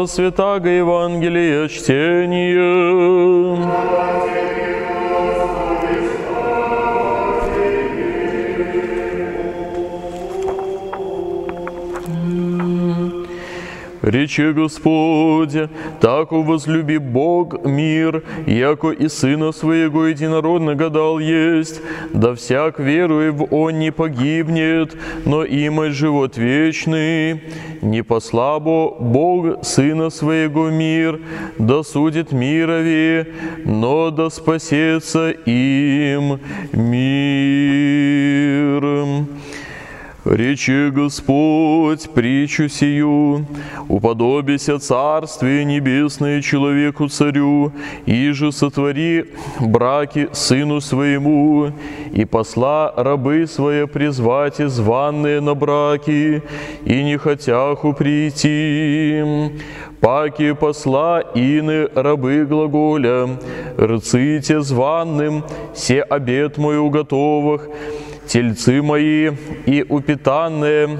Слова Святаго Евангелия чтения. Рече Господь: «Тако возлюби Бог мир, яко и Сына Своего Единородного дал есть, да всяк веруя в Он не погибнет, но имеет живот вечный. Не послабо Бог Сына Своего мир, да судит мирови, но да спасется им мир». Рече Господь притчу сию: «Уподобися Царствие Небесное человеку царю, иже сотвори браки сыну своему, и посла рабы свои призвати званные на браки, и не хотяху прийти. Паки посла ины рабы глаголя, рците званным, се обед мой уготовах, тельцы мои и упитанные,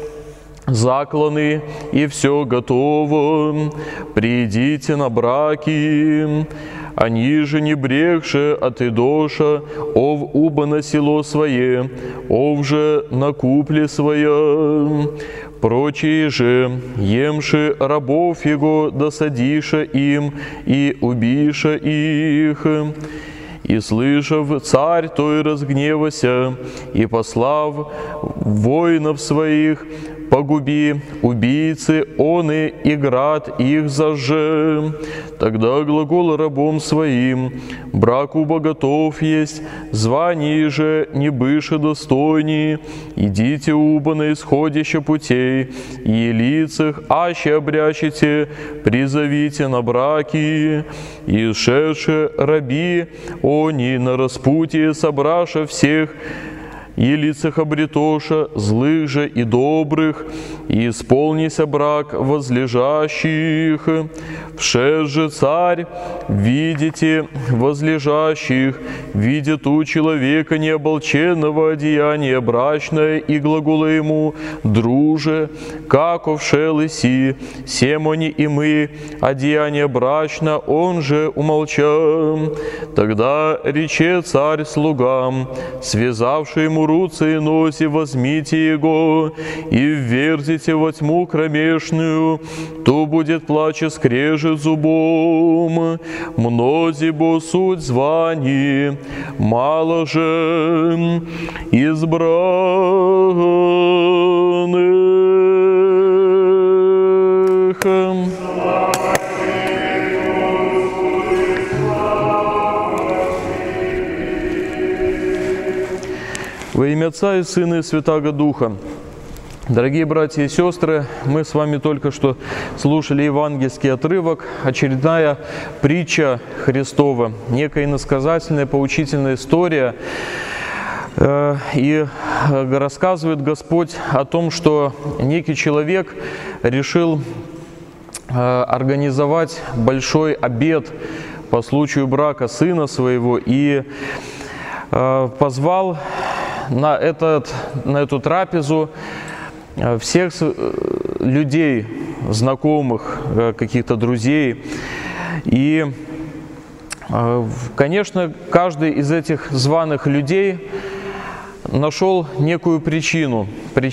закланы, и все готово, придите на браки. Они же не брегше от идоша, ов уба на село свое, ов же на купле своя. Прочие же, емши рабов его, досадиша им и убиша их. И слышав, царь той разгневася, и послав воинов своих, погуби убийцы оны и град их зажже. Тогда глагол рабом своим: брак уба готов есть, звание же не быше достойней. Идите уба на исходище путей, и лицах аще обрящите, призовите на браки. И шедшие раби они на распутье собраша всех, и лицах обретоша, злых же и добрых, и исполнися брак возлежащих. Вшед же царь, видите возлежащих, видит у человека необолченного одеяния брачное, и глагола ему: друже, как овшел иси, семони и мы, одеяние брачно, он же умолчал. Тогда рече царь слугам, связавший ему руцы и носи, возьмите его и вверзите во тьму кромешную, то будет плач и скрежет зубом. Мнози бо суть званий, мало же избранных. Во имя Отца и Сына и Святаго Духа. Дорогие братья и сестры, мы с вами только что слушали евангельский отрывок, очередная притча Христова, некая иносказательная, поучительная история. И рассказывает Господь о том, что некий человек решил организовать большой обед по случаю брака сына своего и позвал на эту трапезу всех людей, знакомых, каких-то друзей. И, конечно, каждый из этих званых людей нашел некую причину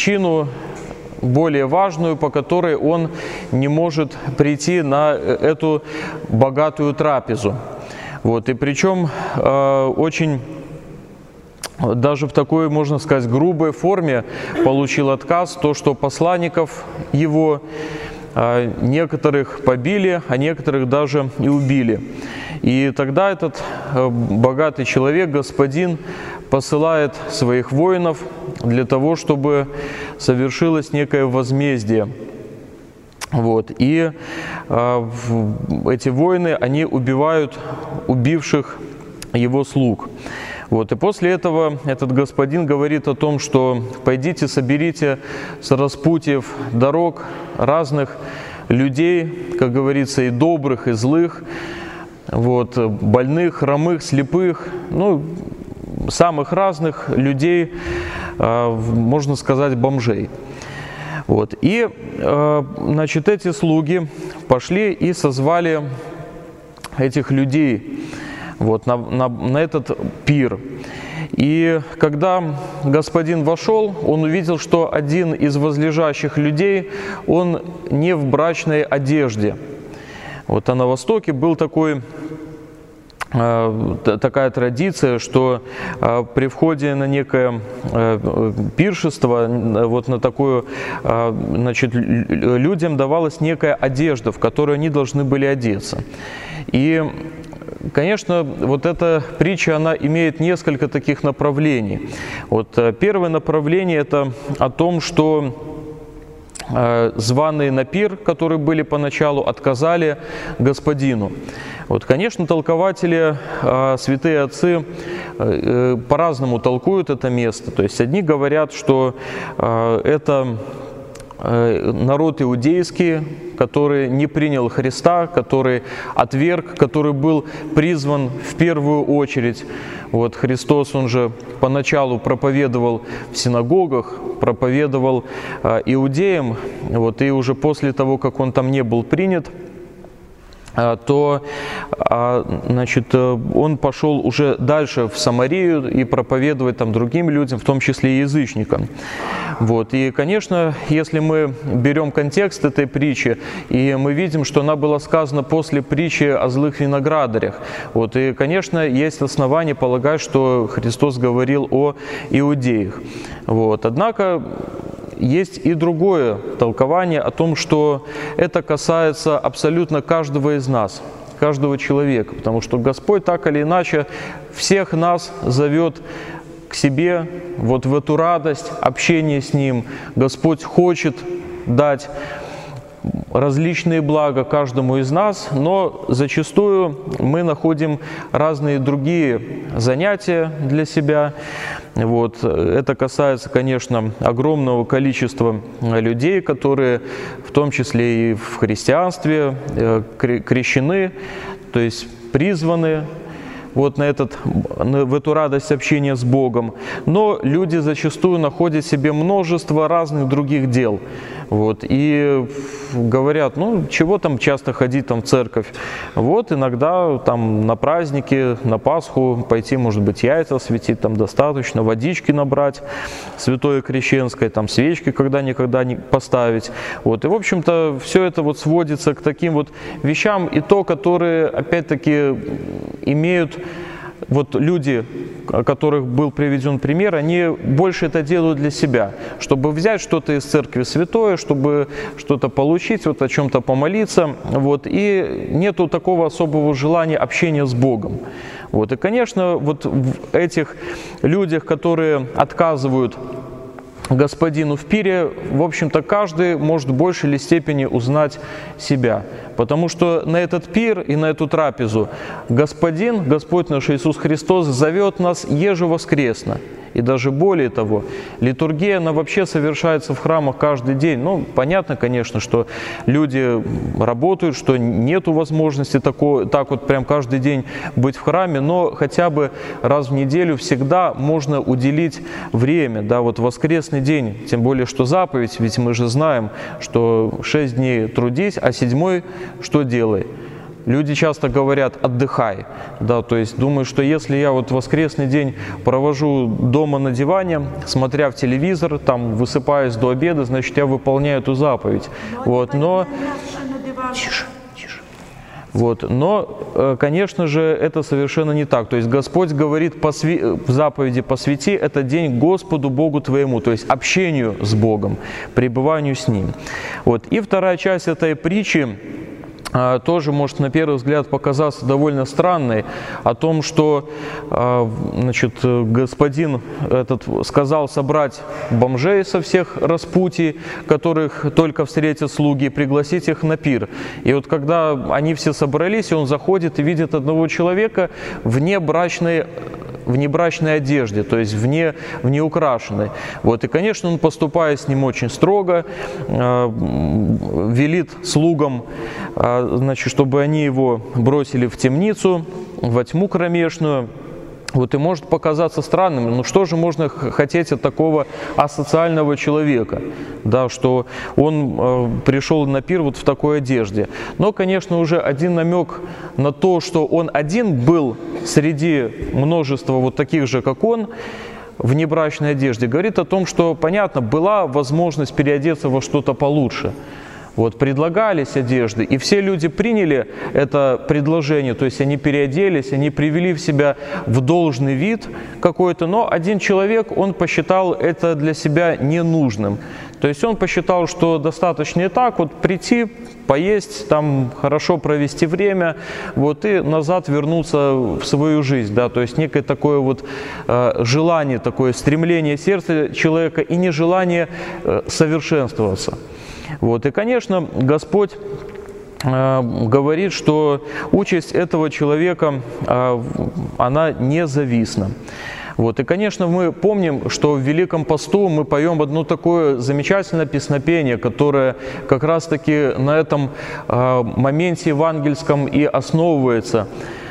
более важную, по которой он не может прийти на эту богатую трапезу. Вот. И причем очень даже в такой, можно сказать, грубой форме получил отказ, то, что посланников его некоторых побили, а некоторых даже и убили. И тогда этот богатый человек, господин, посылает своих воинов для того, чтобы совершилось некое возмездие. Вот. И эти воины, они убивают убивших его слуг. Вот. И после этого этот господин говорит о том, что пойдите, соберите с распутьев дорог разных людей, как говорится, и добрых, и злых, вот, больных, хромых, слепых, ну, самых разных людей, можно сказать, бомжей. Вот. И, значит, эти слуги пошли и созвали этих людей вот, на этот пир. И когда господин вошел, он увидел, что один из возлежащих людей, он не в брачной одежде. Вот, а на Востоке был такая традиция, что при входе на некое пиршество, вот на такое, значит, людям давалась некая одежда, в которую они должны были одеться. И, конечно, вот эта притча, она имеет несколько таких направлений. Вот первое направление – это о том, что званые на пир, которые были поначалу, отказали господину. Вот, конечно, толкователи, святые отцы по-разному толкуют это место. То есть одни говорят, что это народ иудейский, который не принял Христа, который отверг, который был призван в первую очередь. Вот Христос, Он же поначалу проповедовал в синагогах, проповедовал иудеям, вот, и уже после того, как Он там не был принят, то, значит, он пошел уже дальше в Самарию и проповедовать там другим людям, в том числе и язычникам. Вот. И, конечно, если мы берем контекст этой притчи, и мы видим, что она была сказана после притчи о злых виноградарях, вот, и, конечно, есть основания полагать, что Христос говорил о иудеях. Вот. Однако, есть и другое толкование о том, что это касается абсолютно каждого из нас, каждого человека, потому что Господь так или иначе всех нас зовет к себе, вот в эту радость общения с Ним. Господь хочет дать различные блага каждому из нас, но зачастую мы находим разные другие занятия для себя. Вот. Это касается, конечно, огромного количества людей, которые в том числе и в христианстве крещены, то есть призваны вот в эту радость общения с Богом. Но люди зачастую находят в себе множество разных других дел. Вот, и говорят, ну, чего там часто ходить там в церковь? Вот, иногда там на праздники, на Пасху пойти, может быть, яйца светить, там достаточно, водички набрать, святое крещенское, там свечки когда-никогда не поставить. Вот, и, в общем-то, все это вот сводится к таким вот вещам, и то, которые, опять-таки, имеют вот люди, о которых был приведен пример, они больше это делают для себя, чтобы взять что-то из церкви святое, чтобы что-то получить, вот о чем-то помолиться, вот, и нету такого особого желания общения с Богом. Вот, и, конечно, вот в этих людях, которые отказывают господину в пире, в общем-то, каждый может в большей или степени узнать себя. Потому что на этот пир и на эту трапезу Господин, Господь наш Иисус Христос зовет нас ежевоскресно. И даже более того, литургия, она вообще совершается в храмах каждый день. Ну, понятно, конечно, что люди работают, что нету возможности так вот прям каждый день быть в храме, но хотя бы раз в неделю всегда можно уделить время, да, вот воскресный день, тем более, что заповедь, ведь мы же знаем, что 6 дней трудись, а 7-й что делай? Люди часто говорят «отдыхай», да, то есть думаю, что если я вот воскресный день провожу дома на диване, смотря в телевизор, там высыпаюсь до обеда, значит, я выполняю эту заповедь. Вот, но... Тише. Вот, но, конечно же, это совершенно не так. То есть Господь говорит в заповеди «посвяти этот день Господу Богу твоему», то есть общению с Богом, пребыванию с Ним. Вот. И вторая часть этой притчи тоже может на первый взгляд показаться довольно странной, о том, что, значит, господин этот сказал собрать бомжей со всех распутий, которых только встретят слуги, и пригласить их на пир. И вот когда они все собрались, он заходит и видит одного человека в небрачной одежде, то есть в неукрашенной. Вот. И, конечно, он поступает с ним очень строго, велит слугам, значит, чтобы они его бросили в темницу, во тьму кромешную. Вот и может показаться странным, ну что же можно хотеть от такого асоциального человека, да, что он пришел на пир вот в такой одежде. Но, конечно, уже один намек на то, что он один был среди множества вот таких же, как он, в небрачной одежде, говорит о том, что, понятно, была возможность переодеться во что-то получше. Вот, предлагались одежды, и все люди приняли это предложение, то есть они переоделись, они привели в себя в должный вид какой-то, но один человек, он посчитал это для себя ненужным. То есть он посчитал, что достаточно и так вот прийти, поесть, там хорошо провести время, вот, и назад вернуться в свою жизнь, да, то есть некое такое вот желание, такое стремление сердца человека и нежелание совершенствоваться. Вот. И, конечно, Господь говорит, что участь этого человека, она независна. Вот. И, конечно, мы помним, что в Великом Посту мы поем одно такое замечательное песнопение, которое как раз-таки на этом моменте евангельском и основывается.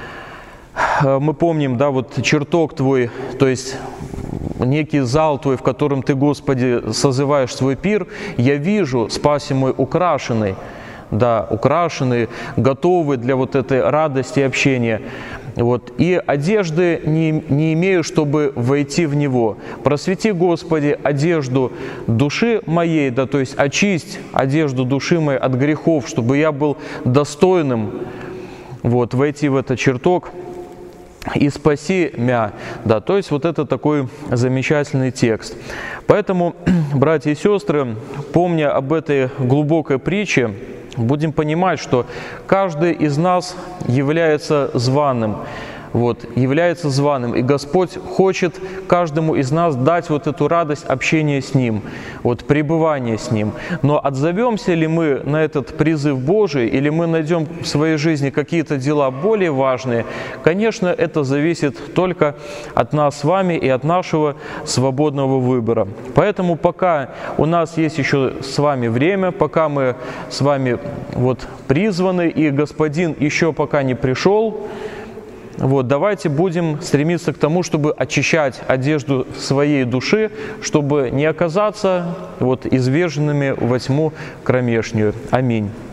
Мы помним, да, вот чертог Твой, то есть некий зал Твой, в котором Ты, Господи, созываешь свой пир, я вижу, спаси мой, украшенный, да, украшенный, готовый для вот этой радости и общения. Вот. И одежды не имею, чтобы войти в него. Просвети, Господи, одежду души моей, да, то есть очисть одежду души моей от грехов, чтобы я был достойным вот, войти в этот чертог. И спаси мя, да, то есть вот это такой замечательный текст. Поэтому, братья и сестры, помня об этой глубокой притче, будем понимать, что каждый из нас является званым. Вот, является званым, и Господь хочет каждому из нас дать вот эту радость общения с Ним, вот, пребывания с Ним. Но отзовемся ли мы на этот призыв Божий, или мы найдем в своей жизни какие-то дела более важные, конечно, это зависит только от нас с вами и от нашего свободного выбора. Поэтому пока у нас есть еще с вами время, пока мы с вами вот призваны, и Господин еще пока не пришел, вот, давайте будем стремиться к тому, чтобы очищать одежду своей души, чтобы не оказаться вот, изверженными во тьму кромешнюю. Аминь.